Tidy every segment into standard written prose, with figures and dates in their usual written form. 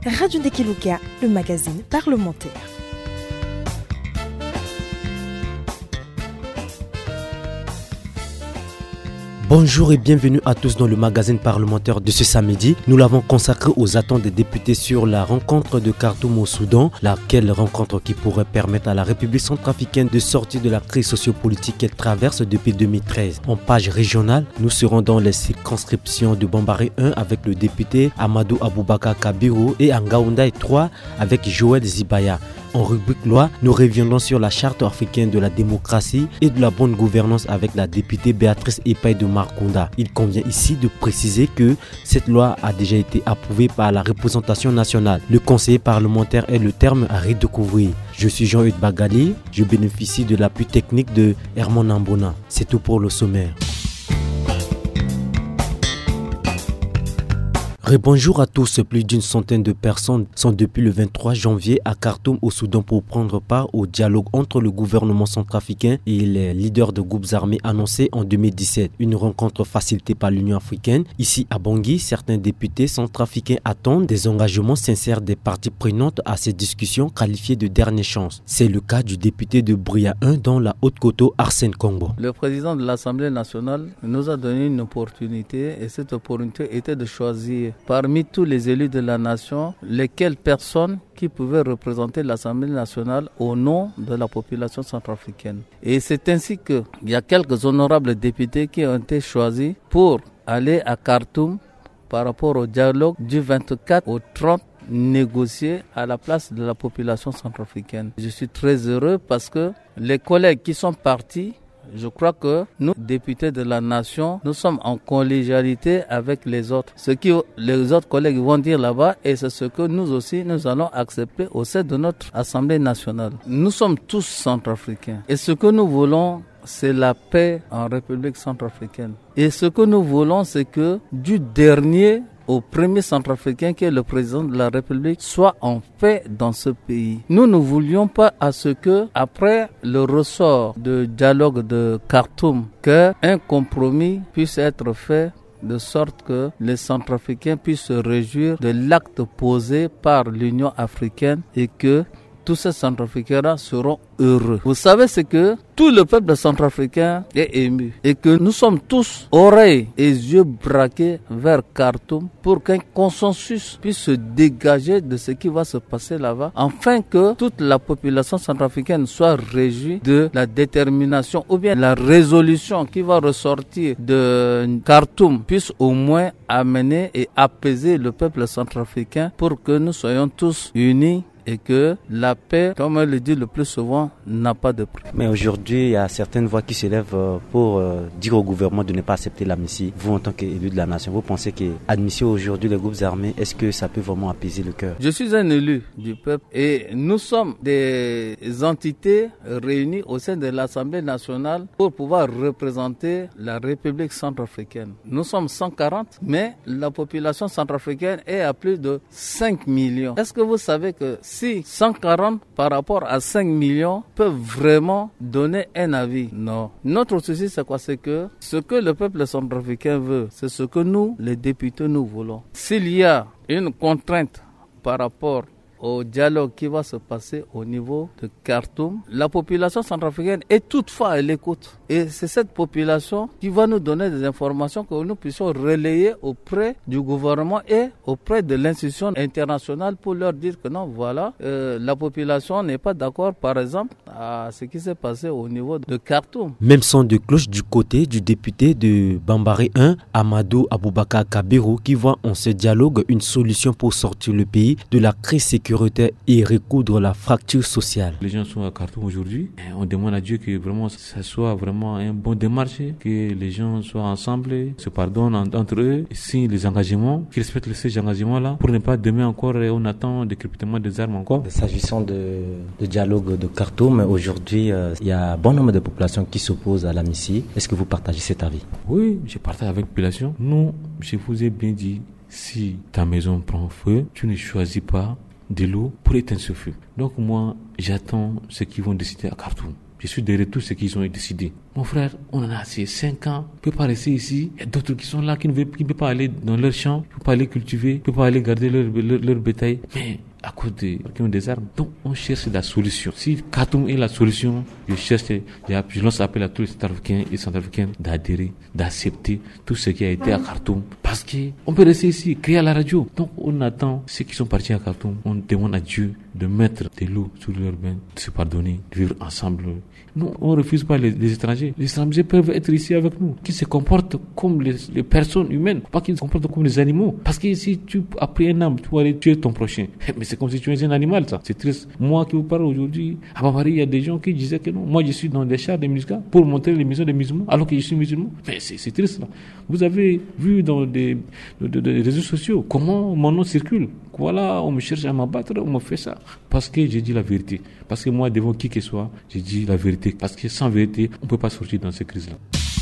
Radio Ndekeluka, le magazine parlementaire. Bonjour et bienvenue à tous dans le magazine parlementaire de ce samedi. Nous l'avons consacré aux attentes des députés sur la rencontre de Khartoum au Soudan, laquelle rencontre qui pourrait permettre à la République centrafricaine de sortir de la crise sociopolitique qu'elle traverse depuis 2013. En page régionale, nous serons dans les circonscriptions de Bambari 1 avec le député Amadou Aboubakar Kabiru et Ngaoundai 3 avec Joël Zibaya. En rubrique loi, nous reviendrons sur la charte africaine de la démocratie et de la bonne gouvernance avec la députée Béatrice Epaye de Marcounda. Il convient ici de préciser que cette loi a déjà été approuvée par la représentation nationale. Le conseiller parlementaire est le terme à redécouvrir. Je suis Jean-Hugues Bagali, je bénéficie de l'appui technique de Herman Ambona. C'est tout pour le sommaire. Bonjour à tous, plus d'une centaine de personnes sont depuis le 23 janvier à Khartoum au Soudan pour prendre part au dialogue entre le gouvernement centrafricain et les leaders de groupes armés annoncés en 2017. Une rencontre facilitée par l'Union africaine. Ici à Bangui, certains députés centrafricains attendent des engagements sincères des parties prenantes à ces discussions qualifiées de dernière chance. C'est le cas du député de Bria 1 dans la Haute-Koto, Arsène Kombo. Le président de l'Assemblée nationale nous a donné une opportunité et cette opportunité était de choisir parmi tous les élus de la nation, lesquelles personnes qui pouvaient représenter l'Assemblée nationale au nom de la population centrafricaine. Et c'est ainsi qu'il y a quelques honorables députés qui ont été choisis pour aller à Khartoum par rapport au dialogue du 24 au 30 négocier à la place de la population centrafricaine. Je suis très heureux parce que les collègues qui sont partis, je crois que nous, députés de la nation, nous sommes en collégialité avec les autres. Ce que les autres collègues vont dire là-bas, et c'est ce que nous aussi, nous allons accepter au sein de notre Assemblée nationale. Nous sommes tous centrafricains. Et ce que nous voulons, c'est la paix en République centrafricaine. Et ce que nous voulons, c'est que du dernier au premier centrafricain qui est le président de la République soit en paix dans ce pays. Nous ne voulions pas à ce que, après le ressort de dialogue de Khartoum, qu'un compromis puisse être fait de sorte que les centrafricains puissent se réjouir de l'acte posé par l'Union africaine et que tous ces centrafricains seront heureux. Vous savez, c'est que tout le peuple centrafricain est ému et que nous sommes tous oreilles et yeux braqués vers Khartoum pour qu'un consensus puisse se dégager de ce qui va se passer là-bas, afin que toute la population centrafricaine soit réjouie de la détermination ou bien la résolution qui va ressortir de Khartoum puisse au moins amener et apaiser le peuple centrafricain pour que nous soyons tous unis et que la paix, comme elle le dit le plus souvent, n'a pas de prix. Mais aujourd'hui, il y a certaines voix qui se lèvent pour dire au gouvernement de ne pas accepter l'amnistie. Vous, en tant qu'élu de la nation, vous pensez qu'admission aujourd'hui les groupes armés, est-ce que ça peut vraiment apaiser le cœur? Je suis un élu du peuple et nous sommes des entités réunies au sein de l'Assemblée nationale pour pouvoir représenter la République centrafricaine. Nous sommes 140, mais la population centrafricaine est à plus de 5 millions. Est-ce que vous savez que si 140 par rapport à 5 millions peuvent vraiment donner un avis? Non. Notre souci, c'est quoi? C'est que ce que le peuple centrafricain veut, c'est ce que nous, les députés, nous voulons. S'il y a une contrainte par rapport au dialogue qui va se passer au niveau de Khartoum, la population centrafricaine est toutefois à l'écoute. Et c'est cette population qui va nous donner des informations que nous puissions relayer auprès du gouvernement et auprès de l'institution internationale pour leur dire que non, voilà, la population n'est pas d'accord, par exemple, à ce qui s'est passé au niveau de Khartoum. Même son de cloche du côté du député de Bambari 1, Amadou Aboubakar Kabiru, qui voit en ce dialogue une solution pour sortir le pays de la crise sécuritaire et recoudre la fracture sociale. Les gens sont à Khartoum aujourd'hui. On demande à Dieu que vraiment ça soit vraiment un bon démarche, que les gens soient ensemble, se pardonnent entre eux, signent les engagements, qu'ils respectent ces engagements-là pour ne pas demain encore on attend le décryptement des armes encore. S'agissant de dialogue de Khartoum, aujourd'hui il y a un bon nombre de populations qui s'opposent à l'amnistie. Est-ce que vous partagez cet avis? Oui, je partage avec la population. Nous, je vous ai bien dit, si ta maison prend feu, tu ne choisis pas de l'eau pour éteindre ce feu. Donc moi, j'attends ceux qui vont décider à Khartoum. Je suis derrière tout ce qu'ils ont décidé. Mon frère, on en a assez 5 ans. On ne peut pas rester ici. Il y a d'autres qui sont là, qui ne peuvent pas aller dans leur champ, qui ne peuvent pas aller cultiver, qui ne peuvent pas aller garder leur bétail. Mais à cause qui ont des armes. Donc, on cherche la solution. Si Khartoum est la solution, je lance appel à tous les Centrafricains et Centrafricaines d'adhérer, d'accepter tout ce qui a été à Khartoum. Parce qu'on peut rester ici, crier à la radio. Donc, on attend ceux qui sont partis à Khartoum. On demande à Dieu de mettre de l'eau sur leurs mains, de se pardonner, de vivre ensemble. Nous, on ne refuse pas les étrangers. Les étrangers peuvent être ici avec nous, qui se comportent comme les personnes humaines, pas qu'ils se comportent comme les animaux. Parce que si tu as pris un âme, tu vas aller tuer ton prochain. Mais c'est comme si tu étais un animal, ça. C'est triste. Moi qui vous parle aujourd'hui, à Bambari, il y a des gens qui disaient que non. Moi, je suis dans des chars de MINUSCA pour montrer les maisons des musulmans, alors que je suis musulman. Mais c'est triste, là. Vous avez vu dans des réseaux sociaux comment mon nom circule. Voilà, on me cherche à m'abattre, on me fait ça. Parce que j'ai dit la vérité. Parce que moi, devant qui que ce soit, j'ai dit la vérité. Parce que sans vérité, on ne peut pas sortir dans ces crises-là.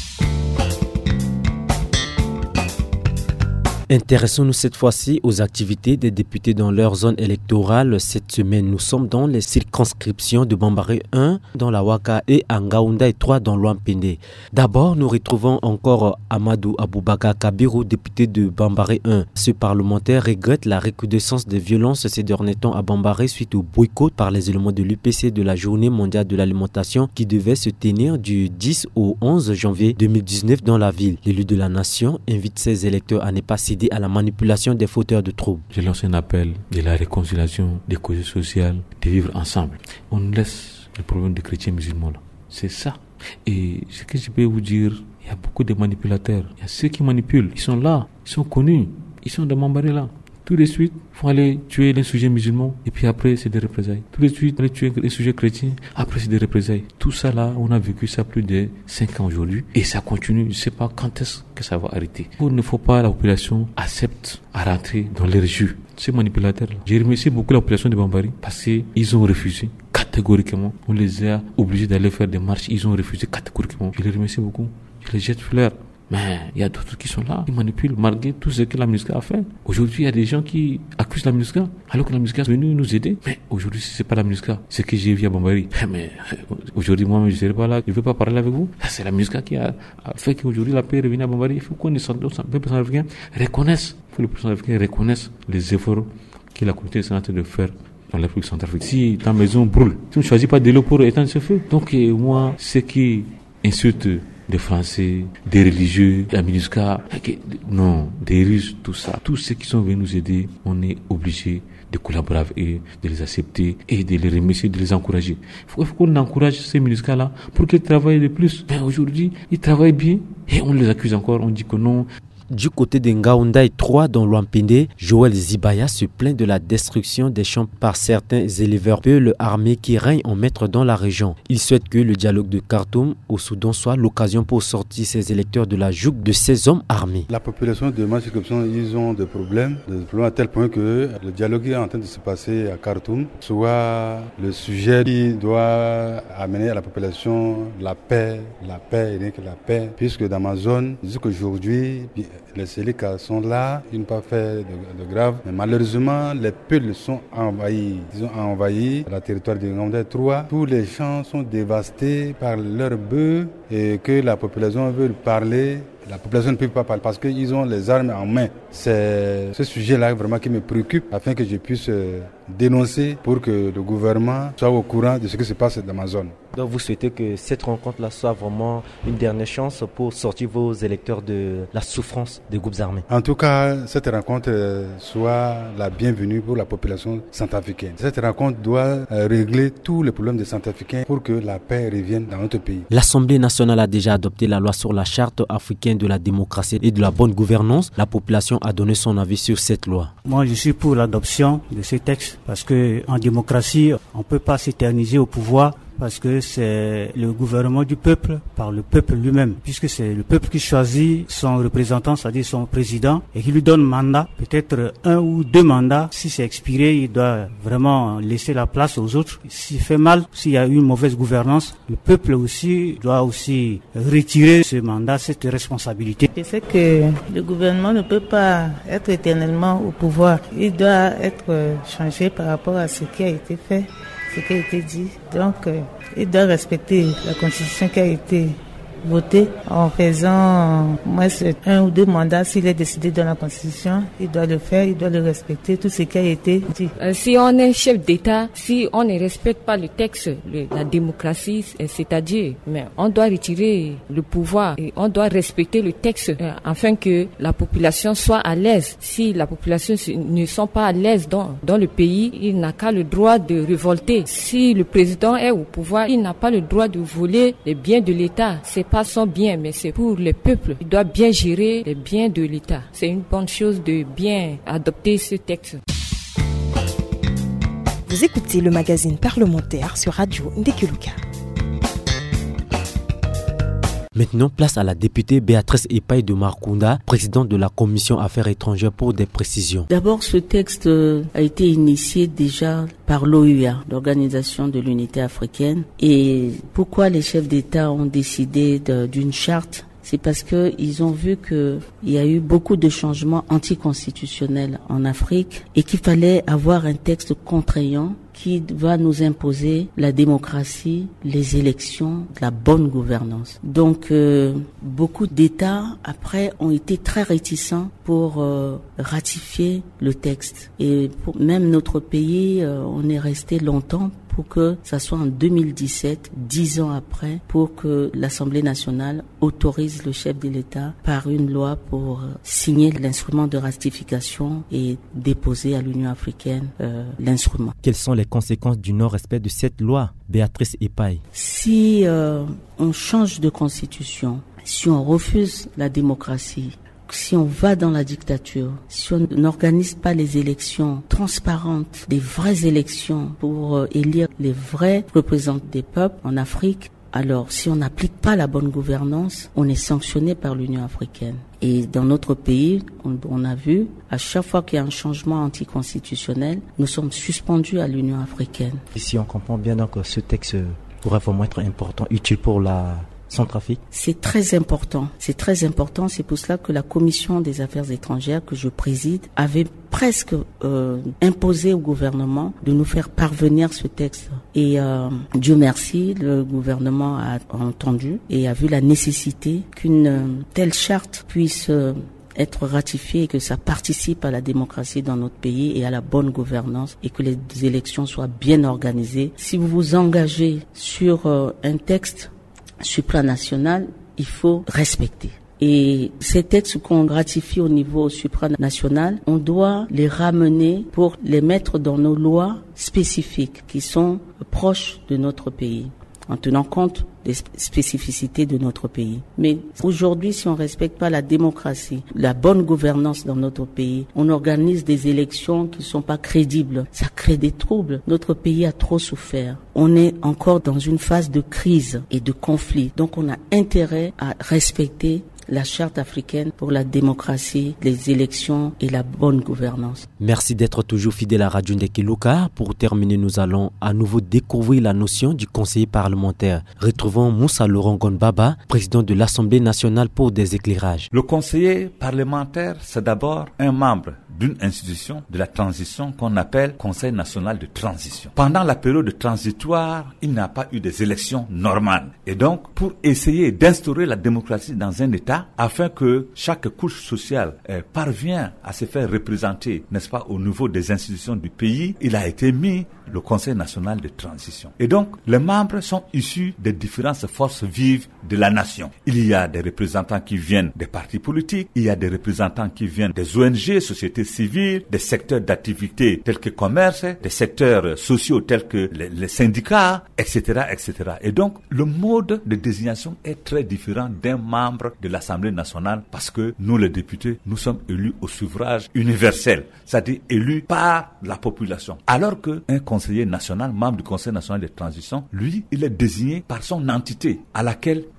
Intéressons-nous cette fois-ci aux activités des députés dans leur zone électorale. Cette semaine, nous sommes dans les circonscriptions de Bambari 1 dans la Ouaka et Ngaounda et 3 dans l'Ouampende. D'abord, nous retrouvons encore Amadou Aboubaka Kabiru, député de Bambari 1. Ce parlementaire regrette la recrudescence des violences ces derniers temps à Bambari suite au boycott par les éléments de l'UPC de la Journée mondiale de l'alimentation qui devait se tenir du 10 au 11 janvier 2019 dans la ville. L'élu de la nation invite ses électeurs à ne pas céder à la manipulation des fauteurs de troubles. Je lance un appel de la réconciliation, des causes sociales, de vivre ensemble. On laisse le problème des chrétiens musulmans là. C'est ça. Et ce que je peux vous dire, il y a beaucoup de manipulateurs. Il y a ceux qui manipulent. Ils sont là, ils sont connus, ils sont dans Bambari là. Tout de suite, il faut aller tuer les sujets musulmans et puis après, c'est des représailles. Tout de suite, aller tuer les sujets chrétiens, après, c'est des représailles. Tout ça là, on a vécu ça plus de 5 ans aujourd'hui et ça continue. Je ne sais pas quand est-ce que ça va arrêter. Il ne faut pas la population accepte à rentrer dans les jus. Ces manipulateurs-là. J'ai remercié beaucoup la population de Bambari parce qu'ils ont refusé catégoriquement. On les a obligés d'aller faire des marches. Ils ont refusé catégoriquement. Je les remercie beaucoup. Je les jette fleurs. Mais il y a d'autres qui sont là, qui manipulent malgré tout ce que la MINUSCA a fait. Aujourd'hui, il y a des gens qui accusent la MINUSCA, alors que la MINUSCA est venue nous aider. Mais aujourd'hui, si ce n'est pas la MINUSCA, c'est que j'ai vu à Bambari. Mais aujourd'hui, moi, je ne serai pas là, je ne veux pas parler avec vous. C'est la MINUSCA qui a fait qu'aujourd'hui, la paix est revenue à Bambari. Il faut qu'on les peuple centrafricain reconnaisse, que le peuple centrafricain reconnaisse les efforts que la communauté est en train de faire dans la République centrafricaine. Si ta maison brûle, tu ne choisis pas de l'eau pour éteindre ce feu. Donc, moi, ce qui insulte des Français, des religieux, la MINUSCA, non, des Russes, tout ça. Tous ceux qui sont venus nous aider, on est obligé de collaborer avec eux, de les accepter et de les remercier, de les encourager. Il faut qu'on encourage ces MINUSCA-là pour qu'ils travaillent le plus. Mais aujourd'hui, ils travaillent bien et on les accuse encore, on dit que non. Du côté de Ngaounda et 3 dans l'Ouampende, Joël Zibaya se plaint de la destruction des champs par certains éleveurs peuls armés qui règnent en maître dans la région. Il souhaite que le dialogue de Khartoum au Soudan soit l'occasion pour sortir ses électeurs de la joug de ces hommes armés. La population de ma circonscription, ils ont des problèmes à tel point que le dialogue est en train de se passer à Khartoum soit le sujet qui doit amener à la population la paix et rien que la paix, puisque dans ma zone, jusqu'aujourd'hui, les Sélikas sont là, ils n'ont pas fait de grave. Mais malheureusement, les Peuls sont envahis. Ils ont envahi le territoire de Ngaounda 3. Tous les champs sont dévastés par leurs bœufs et que la population veut parler. La population ne peut pas parler parce qu'ils ont les armes en main. C'est ce sujet-là vraiment qui me préoccupe afin que je puisse dénoncer pour que le gouvernement soit au courant de ce qui se passe dans ma zone. Donc vous souhaitez que cette rencontre-là soit vraiment une dernière chance pour sortir vos électeurs de la souffrance des groupes armés? En tout cas, cette rencontre soit la bienvenue pour la population centrafricaine. Cette rencontre doit régler tous les problèmes des centrafricains pour que la paix revienne dans notre pays. L'Assemblée nationale a déjà adopté la loi sur la charte africaine de la démocratie et de la bonne gouvernance. La population a donné son avis sur cette loi. Moi, je suis pour l'adoption de ces textes parce qu'en démocratie, on ne peut pas s'éterniser au pouvoir parce que c'est le gouvernement du peuple par le peuple lui-même, puisque c'est le peuple qui choisit son représentant, c'est-à-dire son président, et qui lui donne mandat, peut-être 1 ou 2 mandats. Si c'est expiré, il doit vraiment laisser la place aux autres. S'il fait mal, s'il y a une mauvaise gouvernance, le peuple aussi doit aussi retirer ce mandat, cette responsabilité. Je sais que le gouvernement ne peut pas être éternellement au pouvoir. Il doit être changé par rapport à ce qui a été fait. ce qui a été dit. Donc, il doit respecter la constitution qui a été votée en faisant moins 1 ou 2 mandats. S'il est décidé dans la constitution, il doit le faire, il doit le respecter, tout ce qui a été dit. Si on est chef d'État, si on ne respecte pas le texte, la démocratie, c'est-à-dire, mais on doit retirer le pouvoir et on doit respecter le texte afin que la population soit à l'aise. Si la population ne sont pas à l'aise dans le pays, il n'a qu'à le droit de révolter. Si le président est au pouvoir, il n'a pas le droit de voler les biens de l'État. C'est pas son bien, mais c'est pour le peuple. Il doit bien gérer les biens de l'État. C'est une bonne chose de bien adopter ce texte. Vous écoutez le magazine parlementaire sur Radio Ndekeluka. Maintenant, place à la députée Béatrice Epaye de Markunda, présidente de la Commission Affaires étrangères, pour des précisions. D'abord, ce texte a été initié déjà par l'OUA, l'Organisation de l'Unité africaine. Et pourquoi les chefs d'État ont décidé d'une charte ? C'est parce que ils ont vu que il y a eu beaucoup de changements anticonstitutionnels en Afrique et qu'il fallait avoir un texte contraignant qui va nous imposer la démocratie, les élections, la bonne gouvernance. Donc, beaucoup d'États, après, ont été très réticents pour ratifier le texte. Et même notre pays, on est resté longtemps pour que ça soit en 2017, 10 ans après, pour que l'Assemblée nationale autorise le chef de l'État par une loi pour signer l'instrument de ratification et déposer à l'Union africaine l'instrument. Quelles sont les conséquences du non-respect de cette loi, Béatrice Epaye? Si on change de constitution, si on refuse la démocratie, si on va dans la dictature, si on n'organise pas les élections transparentes, des vraies élections pour élire les vrais représentants des peuples en Afrique, alors si on n'applique pas la bonne gouvernance, on est sanctionné par l'Union africaine. Et dans notre pays, on a vu, à chaque fois qu'il y a un changement anticonstitutionnel, nous sommes suspendus à l'Union africaine. Ici, on comprend bien donc que ce texte pourrait vraiment être important, utile pour la Centrafrique. C'est très important. C'est très important. C'est pour cela que la Commission des Affaires étrangères que je préside avait presque imposé au gouvernement de nous faire parvenir ce texte. Et Dieu merci, le gouvernement a entendu et a vu la nécessité qu'une telle charte puisse être ratifiée et que ça participe à la démocratie dans notre pays et à la bonne gouvernance et que les élections soient bien organisées. Si vous vous engagez sur un texte supranational, il faut respecter. Et ces textes qu'on ratifie au niveau supranational, on doit les ramener pour les mettre dans nos lois spécifiques qui sont proches de notre pays, en tenant compte des spécificités de notre pays. Mais aujourd'hui, si on respecte pas la démocratie, la bonne gouvernance dans notre pays, on organise des élections qui sont pas crédibles. Ça crée des troubles. Notre pays a trop souffert. On est encore dans une phase de crise et de conflit. Donc on a intérêt à respecter la charte africaine pour la démocratie, les élections et la bonne gouvernance. Merci d'être toujours fidèle à Radio Ndekeluka. Pour terminer, nous allons à nouveau découvrir la notion du conseiller parlementaire. Retrouvons Moussa Laurent Gonbaba, président de l'Assemblée nationale, pour des éclairages. Le conseiller parlementaire, c'est d'abord un membre d'une institution de la transition qu'on appelle Conseil national de transition. Pendant la période transitoire, il n'y a pas eu des élections normales. Et donc, pour essayer d'instaurer la démocratie dans un État, afin que chaque couche sociale parvienne à se faire représenter, n'est-ce pas, au niveau des institutions du pays, il a été mis le Conseil national de transition. Et donc, les membres sont issus des différentes forces vives de la nation. Il y a des représentants qui viennent des partis politiques, il y a des représentants qui viennent des ONG, sociétés civiles, des secteurs d'activité tels que commerce, des secteurs sociaux tels que les syndicats, etc., etc. Et donc, le mode de désignation est très différent d'un membre de l'Assemblée nationale parce que nous, les députés, nous sommes élus au suffrage universel, c'est-à-dire élus par la population. Alors qu'un conseiller national, membre du Conseil national de transition, lui, il est désigné par son entité à laquelle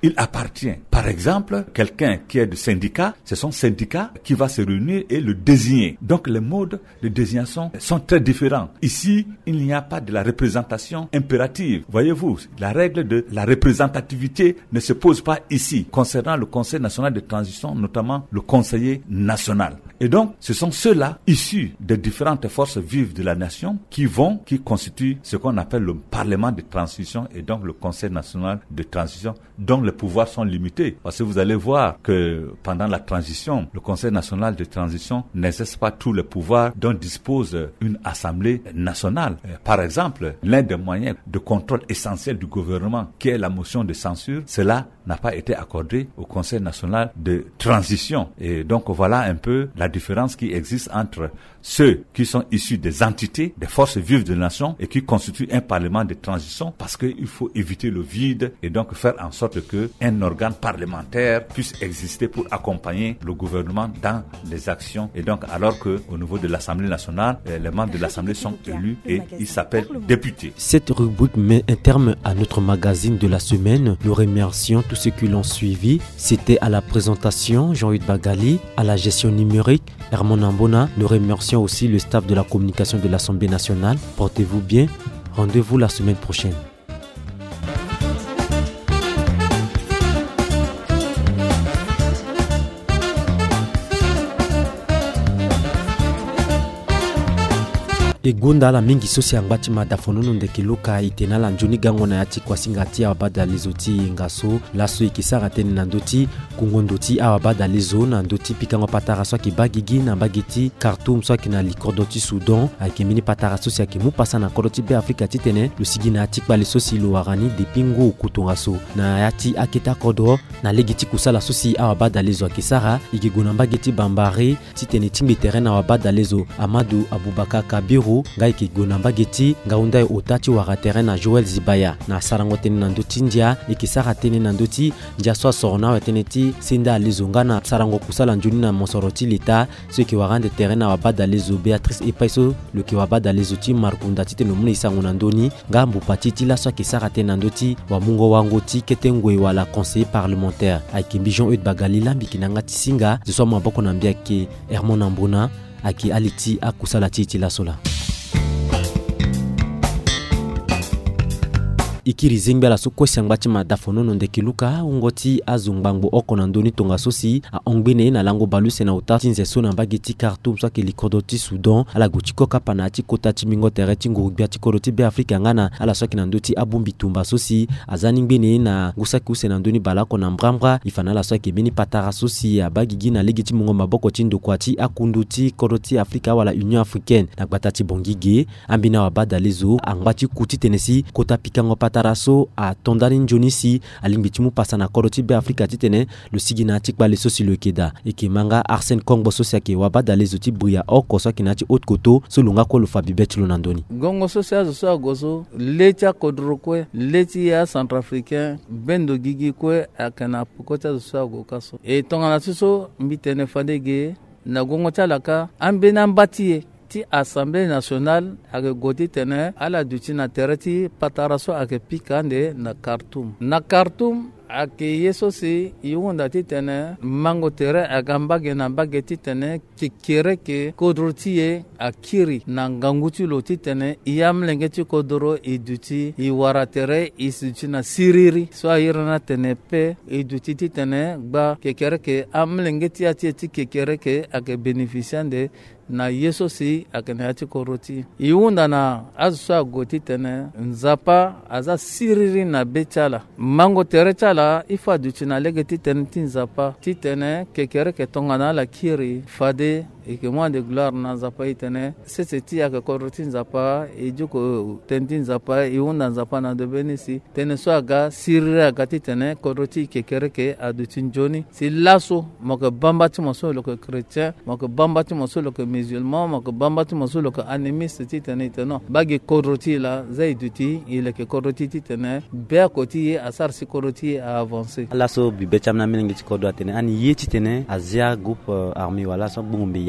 il appartient. Par exemple, quelqu'un qui est de syndicat, c'est son syndicat qui va se réunir et le désigner. Donc les modes de désignation sont très différents. Ici, il n'y a pas de la représentation impérative. Voyez-vous, la règle de la représentativité ne se pose pas ici, concernant le Conseil national de transition, notamment le conseiller national. Et donc, ce sont ceux-là, issus des différentes forces vives de la nation, qui constituent ce qu'on appelle le Parlement de transition et donc le Conseil national de transition, dont les pouvoirs sont limités. Parce que vous allez voir que pendant la transition, le Conseil national de transition n'exerce pas tous les pouvoirs dont dispose une Assemblée nationale. Par exemple, l'un des moyens de contrôle essentiel du gouvernement, qui est la motion de censure, cela n'a pas été accordé au Conseil national de transition. Et donc voilà un peu la différence qui existe entre ceux qui sont issus des entités, des forces vives de la nation et qui constituent un parlement de transition, parce qu'il faut éviter le vide et donc faire en sorte que un organe parlementaire puisse exister pour accompagner le gouvernement dans les actions. Et donc alors que au niveau de l'Assemblée nationale, les membres de l'Assemblée sont élus et ils s'appellent députés. Cette rubrique met un terme à notre magazine de la semaine. Nous remercions tous ceux qui l'ont suivi. C'était à la présentation Jean-Hugues Bagali, à la gestion numérique Hermon Ambona. Nous remercions aussi le staff de la communication de l'Assemblée nationale. Portez-vous bien. Rendez-vous la semaine prochaine. Egunda la mingi sosi angbachi madafonono ndekiluka itena la njuni gango na yati kwa singati abada lizoti ngaso laso ikisara teni na ndoti kungondoti abada lizo na ndoti pikango patara so kibagigi na bagiti Khartoum so kina likordoti Soudan akimini patara sosi akimu pasa na kodoti be Afrika titene lusigi na yati kwa lisosi luarani dipingo kutunga so na yati akita kodro na legiti kusala sosi abada lizo akisara ikiguna bagiti bambari titene timbi terrain abada lizo Amadou Aboubakar Kabiru ngai kigona bageti ngaunda otati wa terrain na Joël Zibaya na sarango teni na ndoti ndia ikisara teni na ndoti ndia so sorona wa teneti sinda lizonga na sarango kusala njuni na monsoroti lita ceux qui warande terrain na wabada lezo Béatrice Epaiso le qui wabada lezo ti Markunda tite no muni sango na ndoni ngambu patiti la so kisara teni na ndoti wa mungo wango ti ketengwe wala conseiller parlementaire akimbi Jean-Hugues Bagali lambi kinanga tisinga zo maboko na mbia ke Hermon Ambona aki aliti akusala titi la sola ikiri zingbe la soko siangbachi madafonono ndekiluka ungoti azungbango okona ndoni tonga sosi a ongbene na lango baluse na uta tinze so na bagiti Khartoum so ke likodoti Soudan ala guchiko kapana ati kota chimingo tereti ngurubia tikoroti be Afrika ngana ala so na ndoti abumbi tumba sosi azani ngbene na gusaki use na ndoni balako na mbrambra ifana la so ke mini patara sosi ya bagigi na legiti mungo maboko tindo kwati akunduti koroti Afrika wala Union Africaine na gbatati bongige ambina wabada lezo angbachi kuti tenesi kota pikango taraso a tondani njonisi alimbitimu pasa na koroti be Afrika titene le sigina tikba le sosi le keda ekimanga Arsène Kongbo sosi ke wabada les outils brouilla oko so kinati haute koto solunga ko lo fabibet lo nandoni gongo sosi so gozo lecha kodrokwe leti ya centrafricain bendo gigi kwe akana pokota so go kaso e tongana so mbitene fandege na gongo talaka ambena mbatie ti Assemblée nationale ake goti tene ala duti na tereti pataraso ake pikande na Khartoum ake yeso si iwunda ti tene mango tere agambage na bageti tene kikere ke kodrotie akiri na nganguti lo ti tene iyamlenge ti kodoro iduti iwara tere isuti na siriri so ayirana tene pe iduti ti tene gba kekere ke amlenge ti ati ti kekere ke ake beneficiande na yeso si akene ati koroti iwunda na azsa goti tene nzapa aza siriri na bechala mango tere chala ifa duti na legeti tene tinzapa titene kekere ke tongana la kiri fade et que moi de gloire na zapa itene c'est ya ke koroti nzapa ejuko tentin nzapa iwunda nzapa na de benisi tene so aga siriri aga titene koroti kekere ke aduti njoni si laso moko bambati moso lo ke chrétien moko bambati moso lo ke musulman moko bambati moso lo ke animiste titene teno bagi koroti la zaiduti ile ke koroti titene be koti asar si koroti a avancer laso bibecham na mengi ti kodo atene ani yeti tene azia groupe armée wala so bumbi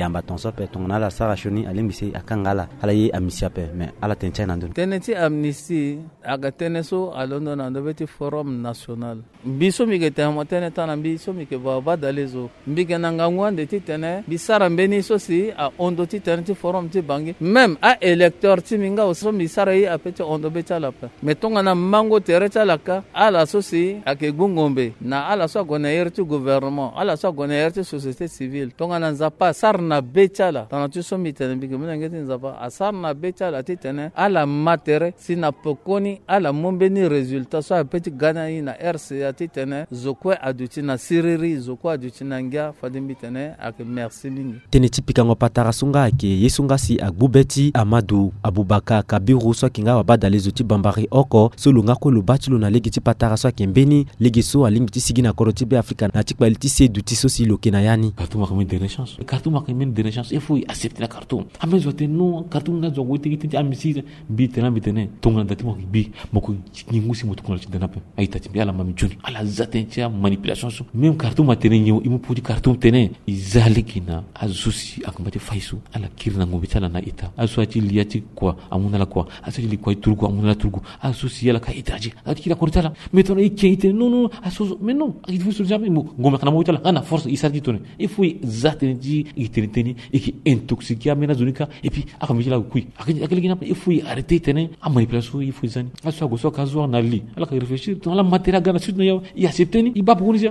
yamba tonso pe tongna la sara shoni alimbisi akangala ala yi amisia pe me ala tencha nandun teneti amnistie aga teneso alondo na ndobeti forum national biso migete hamotene tana biso mike baba dalezo mbike nanga ngwande titene bisara mbeni sosi a ondo titene ti forum ti bangi même a électeur ti minga osro bisara yi apete ondo beta la pe metonga na mango terecha laka ala sosi ake gungombe na ala so gona yerti gouvernement ala so gona yerti société civile tonga na nzapa sarna bechala tana tu so mitene mbike muna ngeti nzapa asarna bechala titene ala matere sina pokoni ala mombeni resultat so apete gana yi na RCA titene zokwe aduti na siriri zokwe aduti na ngia fadimbi tene ake merci mingi tene tipika ngo patara sunga ake yesunga si agbubeti Amadou Abubakar Kabiru so kinga wabada lezuti bambari oko sulunga ko lubachilo na legi ti patara so kembeni legi so alingi ti sigina koroti be Afrika na tikbaliti se duti so si lokena yani Khartoum a quand même des chances Khartoum a quand même des chances il faut accepter la Khartoum amen zote non Khartoum na zo wote ti amisi bi tena bitene tonga dati mo bi moko nyingusi mo tukona ti danape aita ti ala mami joni ala zatentia manipulation so même Khartoum a tene nyo imu pudi Khartoum tene izalikina azusi akambati faisu ala kirna ngo bitala na ita aswati liati kwa amuna la kwa aswati li kwa turgo amuna la turgo asusi yala ka itaji akira kortala metona ikite non aso mais non il faut se jamais ngoma kana mo bitala ana force isati tone il faut zatenji iteni et qui intoxiquer amena zonika et puis akamijila kui akilingina il faut arrêter tene a manipulation il faut zani aswa go so kazo na li ala ka réfléchir dans la matière gana sud na yo il accepteni iba pour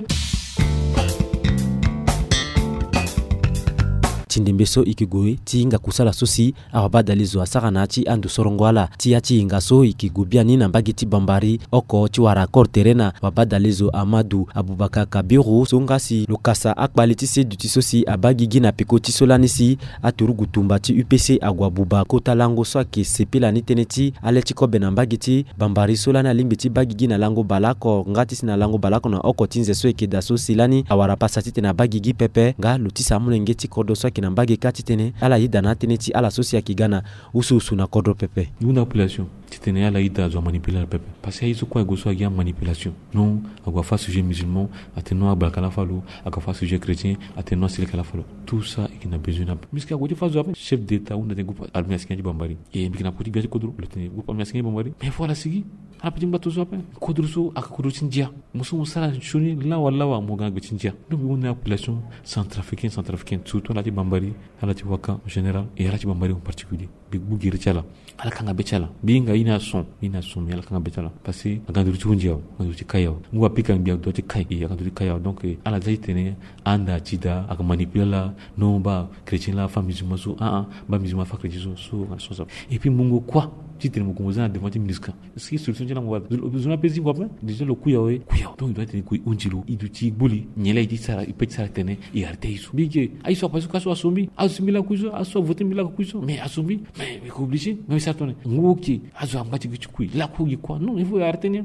Tindembeso ikigoi tinga kusala sosi awabada lizo asarana ti andu sorongwala ti ati ingaso ikigubia nina mbagiti bambari oko ti wara korterena wabada lizo Amadou Abubakar Kabiru songasi lokasa akbaliti se duti sosi abagi gina pekoti solanisi aturugu tumba ti UPC agwabuba kota lango so ke sepela ni teneti aleti ko benambagiti bambari solana limbiti bagi gina lango balako ngati sina lango balako na oko tinze so ekeda so silani awara pasati tena bagi gi pepe nga lutisa mulengeti kodo so na mbage kati tene ala yida na tene ti ala sosia kigana usu na kodro pepe une population tene ala yida zo manipuler pepe parce que iso kwa goso ya manipulation non agwa fa sujet musulman ateno abakala falo agwa fa sujet chrétien ateno sile kala falo tout ça qui n'a besoin na miska goti fa zo chef d'état ou na groupe armée askani bambari et bikina poti biati kodro le tene groupe armée askani bambari mais voilà sigi ala pati mbato zo pe kodro so akakodro tindia musu musala chuni la wala wa mo ganga tindia donc une population centrafricaine surtout la bambari ala ti waka en général et ala ti bambari en particulier big bugiri chala ala kanga bechala binga ina son ala kanga bechala parce que aganduru tunjia aganduru ti kayo ngwa pika mbia do ti kai e aganduru kayo donc ala zaitene anda tida aka manipula no ba chrétien la femme musulman so ba musulman fa chrétien so et puis mungo quoi titene mo kongoza devant ministre ce solution jana mo zona pesi quoi déjà le kuya donc il doit être kuy unjilo iduti buli nyela idi sara ipeti sara tene et arteiso bige aiso parce que so asombi asumila kuzo aso voter mila kuzo mais asombi mais obligé mais ça tourne ngoki azo ambati kuy la kuyi quoi non il faut arteni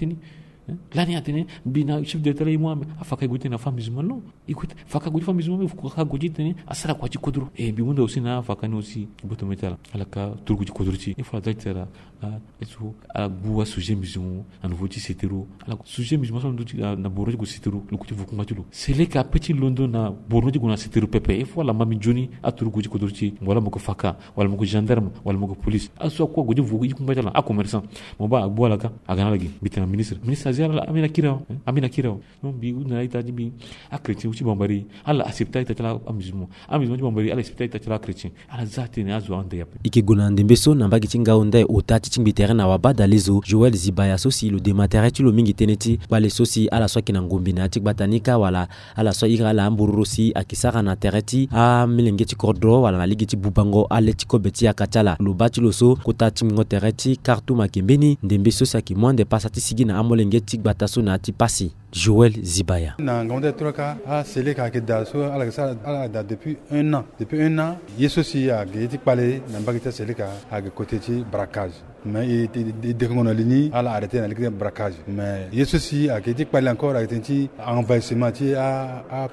l'année atene bina chef de télé moi afaka goûter na femme musulmane non écoute faka goûter femme musulmane faut ka goûter tene asara kwa kodro et bi wunda aussi na faka ni aussi botometala alaka turgu kodro ci il faut adretera eso a buwa sujet musulman à nouveau ti setero ala sujet musulman na borno go setero le kuti vuku matulo c'est le ka petit London na borno go na setero pepe il faut la mami joni a turgu kodro ci wala moko faka wala moko gendarme wala moko police aso ko go vuku yiku mbatala a commerçant mo ba buwa la ka agana lagi bitana ministre azia amina kirao non bi una ita bi a chrétien uchi bambari ala accepta ita tala amusulman bambari ala accepta ita tala chrétien ala zati ne azo ande yape ikiguna ndembeso na mbagi tinga onda otati chimbi terrain na wabada lezo Joël Zibaya sosi lo dématériel tu lo mingi teneti bale sosi ala soki na ngombi na tikbatanika wala ala so ira la mbururosi akisara na tereti a milengeti kordro wala na ligeti bubango aleti kobeti akatala lo bati lo so kotati ngo tereti Khartoum akembeni ndembeso saki mwande pasati sigi na amolengeti bataso na tipasi Joël Zibaya na ngonde troka a sele ka keda so ala da depuis un an yeso si a geti pale na mbagita sele ka a côté ti braquage mais dès qu'on a ligne à la arrêter dans le braquage mais il y a ceci à qui parle encore avec un envahissement à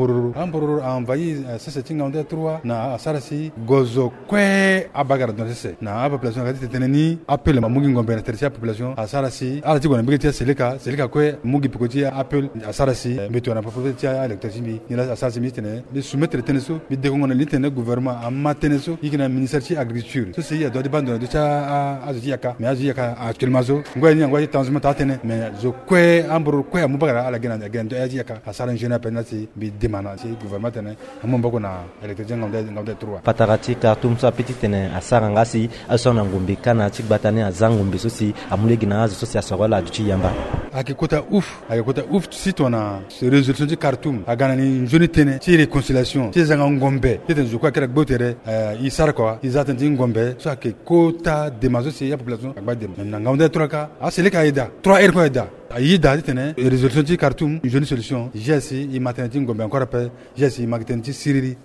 envahi ça c'est une grande trois na sarasi gozo kwe abagar dans c'est na population qui teneni appel ma mugi ngombe na tertia population a sarasi ala ti gona bigeti seleka kwe mugi pikoti appel a sarasi meto na population a électricité ni la sarasi mitene de soumettre teneso bi de ngona litene gouvernement a mateneso ikina ministère de agriculture ceci il doit dépendre de ça a ziaka mais aziaka actuellement zo ngwa tanzima tatene mais zo kwe ambro kwe amubagara ala gena do aziaka a sarangena penati bi demana ci gouvernement tene amomba na électricité ngombe 3 patarati Khartoum so petit tene asara ngasi asona ngombe kana tikbatane azangombe sosi amulegi na azo sosi asokola duchi yamba akikuta ouf si tona résolution de Khartoum agana ni jeune tene ci réconciliation ci zanga ngombe tete zo kwa kera gbotere isara kwa izatenti ngombe so akikuta demazo si ya population agbade na ngombe 3 ka aseleka ida 3 ko ida ayida tene résolution de Khartoum une jeune solution jesi i maternité ngombe encore après jesi maternité siriri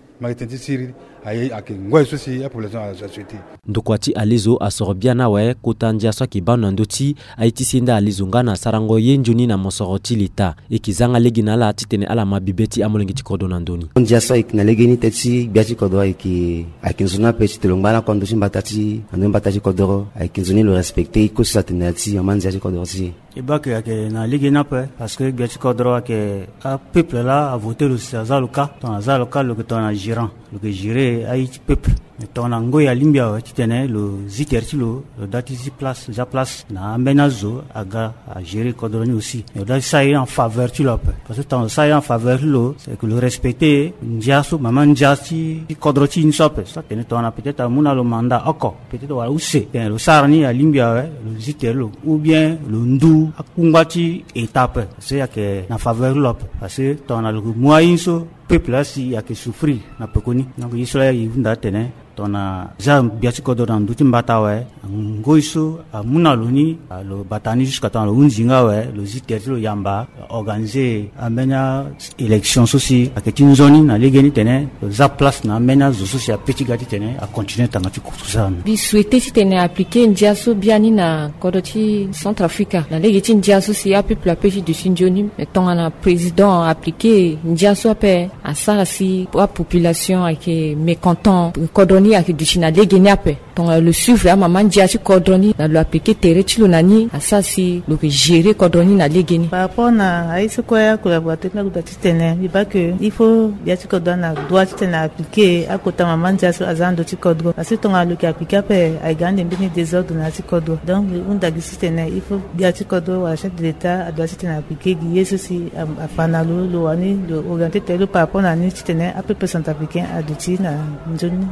ayi akingwa sosi ya population a société ndokwati alizo asorobiana we kutanja so kibana ndoti aitisinda alizunga na sarango yenjuni na mosoroti lita ikizanga legina la titene ala mabibeti amolengi tikodo na ndoni ndia so iknalegeni tetsi biati kodo akinzuna peti telongbana kondo simbatati anembatati kodoro akinzuni le respecter ikosi satenati amanzi kodoro si et bah que na ligue n'a pas parce que biati kodoro que a peuple là a voté le Zaluka dans Zaluka le que ton a gérant le que gérer a peuple ton ango ya limbia titene le ziterti le dati place ja place na menazo aga a gérer kodoro ni aussi et là ça est en faveur tu l'as parce que ton ça est en faveur lo c'est que le respecter ndiaso maman ndiasi kodoro ti une sope ça tene ton a peut-être amuna le mandat encore peut-être wala use le sarni ya limbia le ziterlo ou bien le ndu akungati étape c'est que na faveur lo parce que ton a le moyen so peuple là si a que souffrir na pekoni donc isola yunda tene tona za biati kodo na nduti mbata we ngoiso amuna loni lo batani jusqu'à temps lo unzinga we lo ziterti lo yamba organiser amena élection sosi aketi zoni na legeni tene za place na amena zo sosi a petit gati tene a continuer tangati kutusana bi souhaiter si tene appliquer ndiaso biani na kodoti Centrafrica na legeti ndiaso si a peuple apeji de sinjoni meton na président appliquer ndiaso pe a ça si pour la population qui est mécontent kodoni a du china legeni ape donc le suivre à maman ndiaso kodoni na lo appliquer tereti lo nani a ça si le gérer kodoni na legeni par rapport na aïso quoi collaborateur na kudati tene biba que il faut biati kodoni na droit tene appliquer à côté maman ndiaso azando ti kodro parce que ton a le qui appliquer ape a gagné bien des ordres na ti kodro donc on dagisi tene il faut biati kodro à chef de l'état a doit tene appliquer guier ceci a fanalo lo ani le orienter tele par rapport na ni tene à peu près centrafricain a duti na nzoni.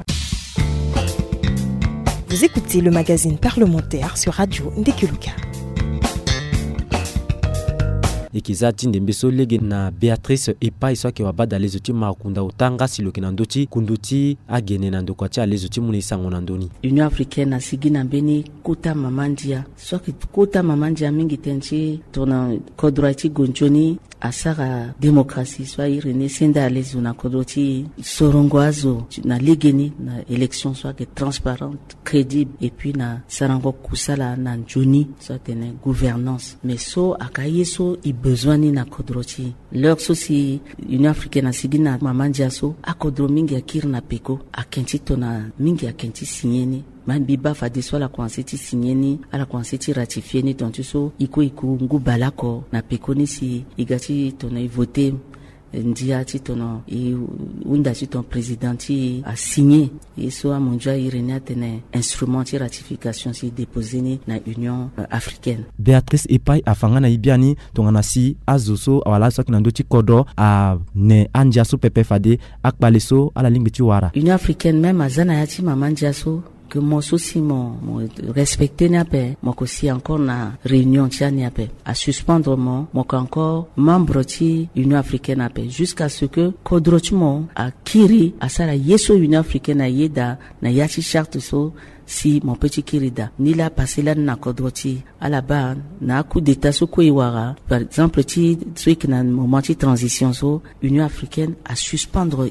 Vous écoutez le magazine parlementaire sur Radio Ndekuluka. Ikizati ndembeso lege na Beatrice Epai soki wabada lezuti makunda utanga siloki na ndoti kunduti agene na ndokwati lezuti munisango na ndoni Union africaine asigina beni kuta mamandia soki kuta mamandia mingi tenchi tona kodroiti gonjoni asara démocratie soit irene senda alezu na kodoti sorongwazo na ligeni na élection soit que transparente crédible et puis na sarango kusala na njoni soit tene gouvernance mais so akayeso i besoin ni na kodroti leur sosi Union africaine asigina mamandia so akodro mingi akir na peko akenti tona mingi akenti signeni man biba fa de soit la kwanseti signeni ala kwanseti ratifié ni donc so iko ngu balako na pekoni si igati tona voter ndia ti tono i unda ti ton président ti a signé et so a monja irenia tene instrument ti ratification si déposé ni na Union africaine. Beatrice Epai afanga na ibiani tongana si azoso wala so kinando ti kodo a ne andia so pepe fade akbaleso ala lingbe ti wara Union africaine même azana ya ti mamandia so que mon souci mon respecter n'a pas mon aussi encore na réunion tia n'a pas à suspendre mon encore membre ti Union africaine n'a pas jusqu'à ce que kodrochmo a kiri asara yeso Union africaine a yeda na yati charte so si mon petit kirida ni la passé là na kodroti à la bas na coup d'état so ko iwara par exemple ti truc na moment de transition so Union africaine a suspendre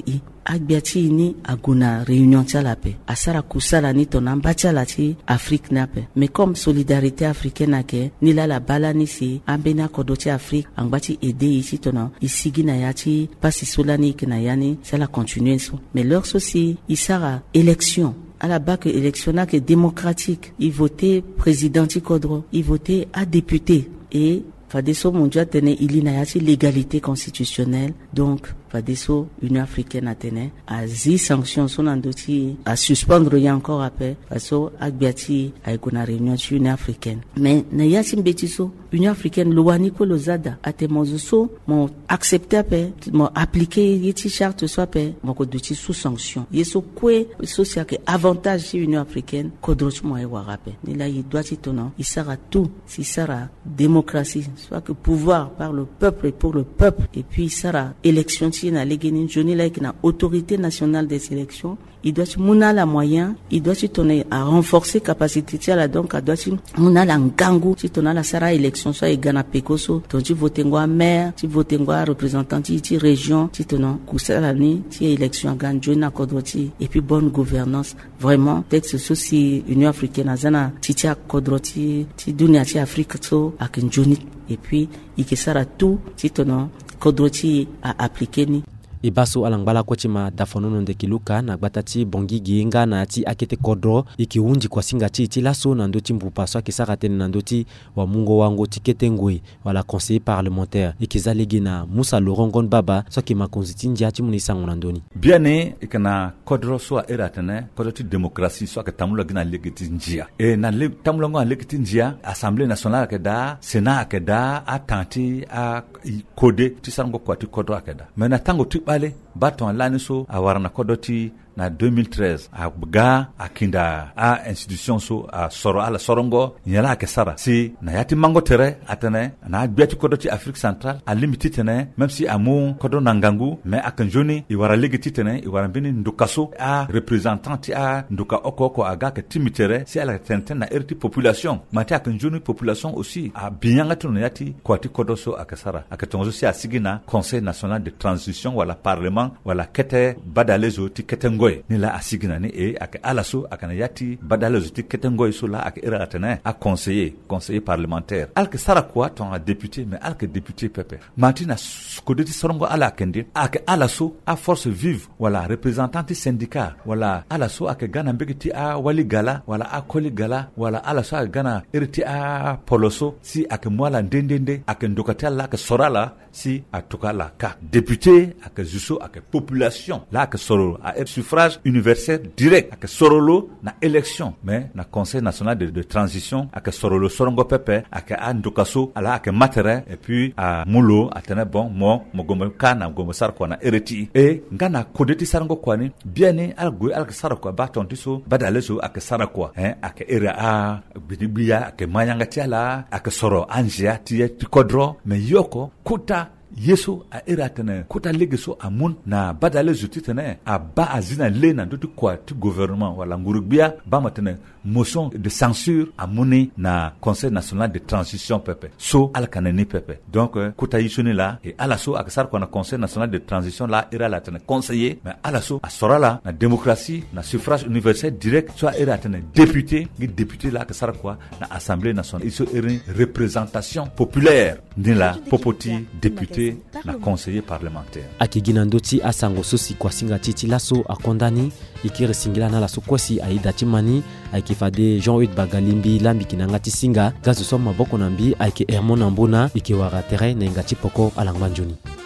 agbiati ni aguna réunion tchalape asara kusala ni tonamba tchalati Afrique nape mais comme solidarité africaine ake ni la bala ni si ambena kodoti Afrique angbati aider ici tona isigi na yati pasi solani kina yani ça la continuer so mais leur souci isara élection à la BAC élection démocratique il votait président Tikodro il votait à député et Fadeso mondial tenait il y a l'égalité constitutionnelle donc Fadeso Union africaine a tenu à 10 sanctions son andoti à suspendre il y a encore après faso agbiati a une réunion sur Union africaine mais na yasim betiso Union africaine loani ko lozada atemozo mon accepté après mon appliqué yeti charte soit pe mon ko doti sous sanction yeso kwe social que avantage sur Union africaine ko droch mo e warape ni la il doit titono il sera tout si sera démocratie soit que pouvoir par le peuple et pour le peuple et puis il sera élection na legeni joni la na autorité nationale des élections il doit muna la moyen il doit tourner à renforcer capacité là donc il doit muna la ngangu si tona la sara élection soit egana pekoso donc tu voter ngwa maire tu voter ngwa représentant ti région ti tona kusala ni ti élection gan jona kodroti et puis bonne gouvernance vraiment texte souci Union africaine azana ti kodroti ti dunia ti Afrique so ak joni et puis il que sera tout ti tona kodroti a appliqué ni ibaso alangbala kochima dafonono ndekiluka na gbatati bongigi nga na ati akete kodro ikiunji kwa singa ti laso na ndoti mbupa so kisaka tene na ndoti wa mungo wango tikete ngwe wala conseiller parlementaire ikizalegi na Musa Lorongon Baba so ki makonziti ndia ti munisa ngondoni biane ikana kodro so eratene kodoti démocratie so ka tamula gina legiti njia e na tamula ngo legiti njia assemblée nationale ke da sénat ke da atenti a code ti sango kwa ti kodro akeda mais na tango bale baton laniso a warana kodoti na 2013 a buga akinda a institution so a soro ala sorongo nyala ke sara si na yati mango tere atene na biati kodoti Afrique centrale a limité tene même si amu kodo nangangu mais akanjoni i wara legiti tene i wara bini ndukaso a représentant a nduka okoko aga ke timitere si ala tenten na erti population mati akanjoni population aussi a binyanga tunu yati kwati kodoso akasara akatonzo si asigina conseil national de transition wala parlement wala kete badalezo ti ketengo ni la asigina ni e ak alaso akana yati badalo zuti ketengoy sula ak iratana a conseiller parlementaire alke sarakwa ton a député mais alke député pepe matina skodeti sorongo ala kendi ak alaso a force vive wala représentant syndicat wala alaso ak gana mbegiti a wali gala wala a koli gala wala alaso ak gana irti a poloso si ak mwala ndendende ak ndokatela ak sorala si atukala ka député ak juso ak population la ak soro a suffrage universel direct ak sorolo na élection mais na conseil national de transition ak sorolo sorongo pepe ak andukaso ala ak matere et puis a mulo atene bon mo gomo kana gomo sar ko na ereti e ngana kodeti sarango kwani biene algo al sarako baton tiso badaleso ak sarako ak era a bidibiya ak mayanga tiala ak soro anjia tie kodro mais yoko kuta yeso a eratene kota legeso amun na badale zutitene a ba azina lena ndotu kwa ti gouvernement wala ngurubia ba matene motion de censure amuni na conseil national de transition pepe so alkaneni pepe donc kota yisoni la et alaso akasar ko na conseil national de transition la era la tene conseiller mais alaso asorala na démocratie na suffrage universel direct soit eratene député la akasar ko na assemblée nationale iso erin représentation populaire ni la popoti député na conseiller parlementaire akigina ndoti asango sosi kwa singa titi laso akondani ikire singila na laso kwasi aida timani aikifade Jean-Hugues Bagalimbi lambi kinangati singa gazo soma boko nambi aike Hermon Ambona ikiwara terrain na ngati poko alangmanjoni